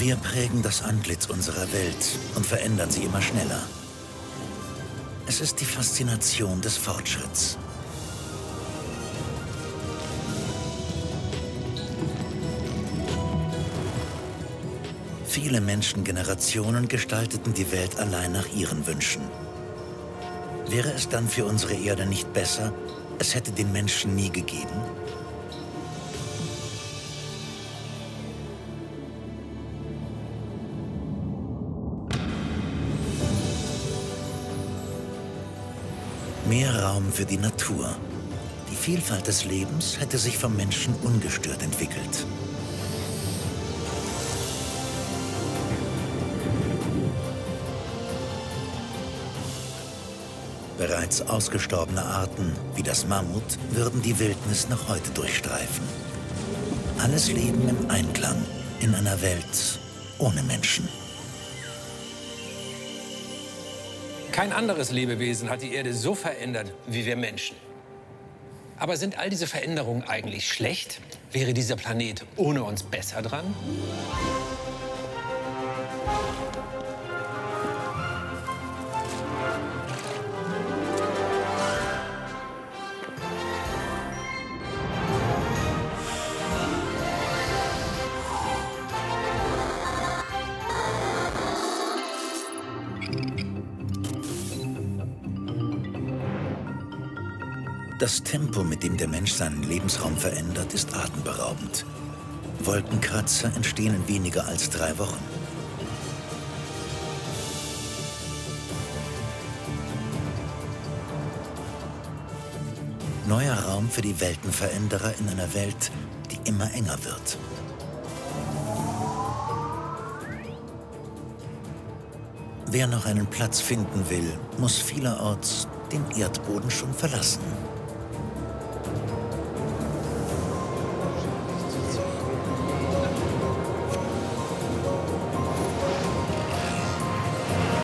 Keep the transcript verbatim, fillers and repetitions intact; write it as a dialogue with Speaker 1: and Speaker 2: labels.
Speaker 1: Wir prägen das Antlitz unserer Welt und verändern sie immer schneller. Es ist die Faszination des Fortschritts. Viele Menschengenerationen gestalteten die Welt allein nach ihren Wünschen. Wäre es dann für unsere Erde nicht besser, es hätte den Menschen nie gegeben? Mehr Raum für die Natur. Die Vielfalt des Lebens hätte sich vom Menschen ungestört entwickelt. Bereits ausgestorbene Arten, wie das Mammut, würden die Wildnis noch heute durchstreifen. Alles Leben im Einklang, in einer Welt ohne Menschen.
Speaker 2: Kein anderes Lebewesen hat die Erde so verändert wie wir Menschen. Aber sind all diese Veränderungen eigentlich schlecht? Wäre dieser Planet ohne uns besser dran?
Speaker 1: Das Tempo, mit dem der Mensch seinen Lebensraum verändert, ist atemberaubend. Wolkenkratzer entstehen in weniger als drei Wochen. Neuer Raum für die Weltenveränderer in einer Welt, die immer enger wird. Wer noch einen Platz finden will, muss vielerorts den Erdboden schon verlassen.